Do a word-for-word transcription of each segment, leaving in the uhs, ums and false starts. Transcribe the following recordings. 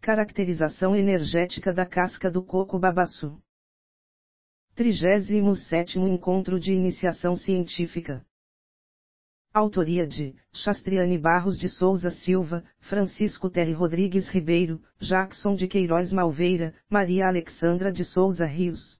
Caracterização energética da casca do coco babaçu. trigésimo sétimo Encontro de Iniciação Científica. Autoria de Chastriane Barros de Souza Silva, Francisco Terry Rodrigues Ribeiro, Jackson de Queiroz Malveira, Maria Alexandra de Souza Rios.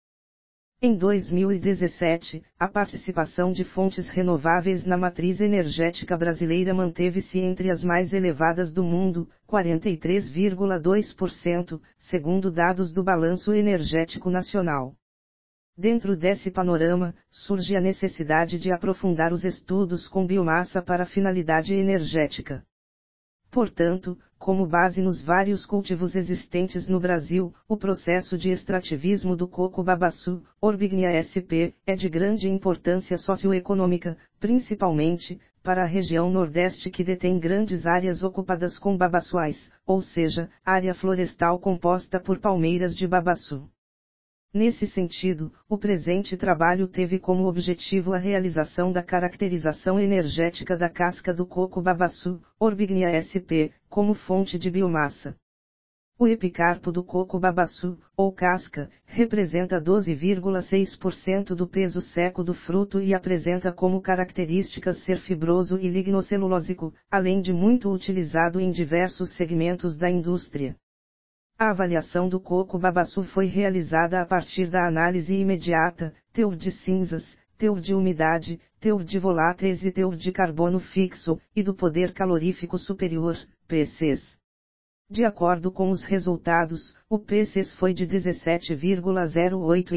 Em dois mil e dezessete, a participação de fontes renováveis na matriz energética brasileira manteve-se entre as mais elevadas do mundo, quarenta e três vírgula dois por cento, segundo dados do Balanço Energético Nacional. Dentro desse panorama, surge a necessidade de aprofundar os estudos com biomassa para finalidade energética. Portanto, como base nos vários cultivos existentes no Brasil, o processo de extrativismo do coco babaçu, Orbignia sp, é de grande importância socioeconômica, principalmente, para a região Nordeste que detém grandes áreas ocupadas com babaçuais, ou seja, área florestal composta por palmeiras de babaçu. Nesse sentido, o presente trabalho teve como objetivo a realização da caracterização energética da casca do coco babaçu, Orbignia sp, como fonte de biomassa. O epicarpo do coco babaçu, ou casca, representa doze vírgula seis por cento do peso seco do fruto e apresenta como características ser fibroso e lignocelulósico, além de muito utilizado em diversos segmentos da indústria. A avaliação do coco babaçu foi realizada a partir da análise imediata, teor de cinzas, teor de umidade, teor de voláteis e teor de carbono fixo, e do poder calorífico superior, P Cs. De acordo com os resultados, o P Cs foi de dezessete vírgula zero oito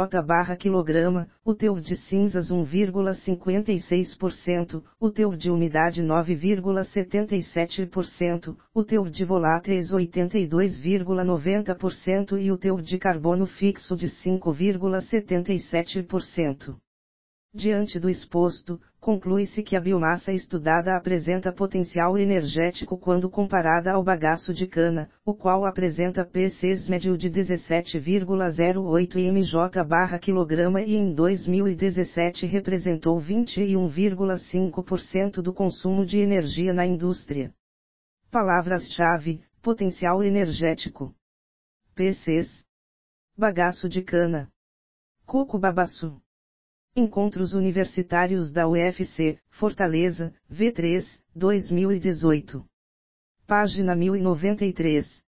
mJ/kg, o teor de cinzas um vírgula cinquenta e seis por cento, o teor de umidade nove vírgula setenta e sete por cento, o teor de voláteis oitenta e dois vírgula noventa por cento e o teor de carbono fixo de cinco vírgula setenta e sete por cento. Diante do exposto, conclui-se que a biomassa estudada apresenta potencial energético quando comparada ao bagaço de cana, o qual apresenta P Cs médio de dezessete vírgula zero oito mJ/kg e em dois mil e dezessete representou vinte e um vírgula cinco por cento do consumo de energia na indústria. Palavras-chave: potencial energético, P Cs, bagaço de cana, coco babaçu. Encontros Universitários da U F C, Fortaleza, V três, dois mil e dezoito. Página mil e noventa e três.